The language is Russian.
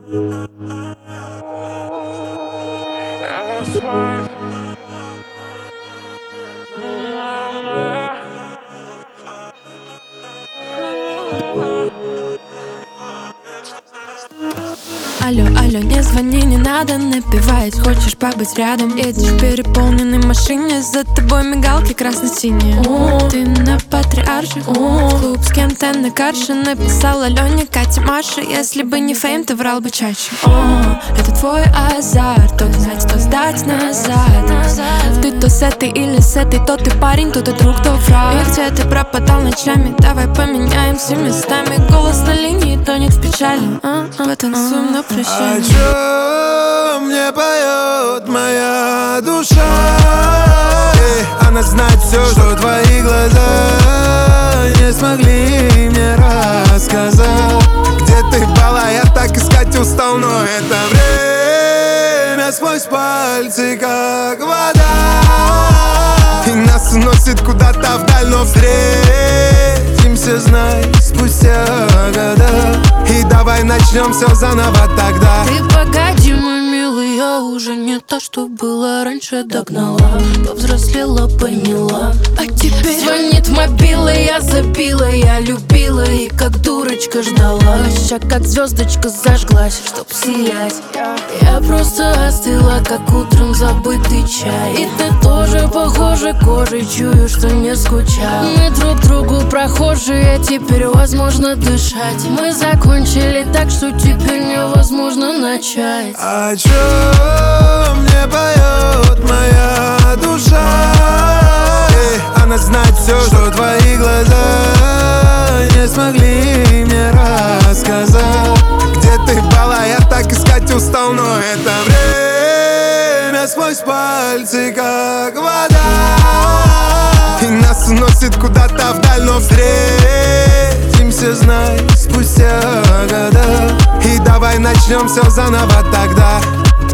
Алло, алло, не звони, не надо напевать. Хочешь побыть рядом? Едешь в переполненной машине, за тобой мигалки красно-синие. Ты на Патриарших, клуб с кем-то на карше. Написала Лене, Кате, Маше. Если бы не фейм, ты врал бы чаще. Это твой азарт, то взять, то сдать назад. Ты то с этой или с этой, то ты парень, то ты друг, то враг. И где ты пропадал ночами? Давай поменяемся местами. Голос на линии тонет в печали. Потанцуем на прощание. О чем мне поет моя душа? Она знает все, что твои глаза не смогли мне рассказать. Где ты была, я так искать устал, но это время сквозь пальцы, как вода. И нас уносит куда-то вдаль, но встретимся, знай, спустя года. И давай начнем все заново тогда. Ты погоди, мой милый, я уже не то, что было раньше, догнала. Повзрослела, поняла. А теперь звонит мобила, я забила. Я любила и как дурочка ждала. Ща как звездочка зажглась, чтоб сиять. Я просто остыла, как утром забытый чай. И ты тоже похожа кожей, чую, что не скучал. Мы друг другу прохожие, теперь возможно дышать. Мы закончили так, что теперь невозможно начать. О чем мне поет моя душа? Она знает все, что твои глаза не смогли мне рассказать. Где ты была, я так искать устал, но это время сквозь пальцы, как вода. И нас уносит куда-то вдаль, но встретимся, знай, спустя года. И давай начнем все заново тогда.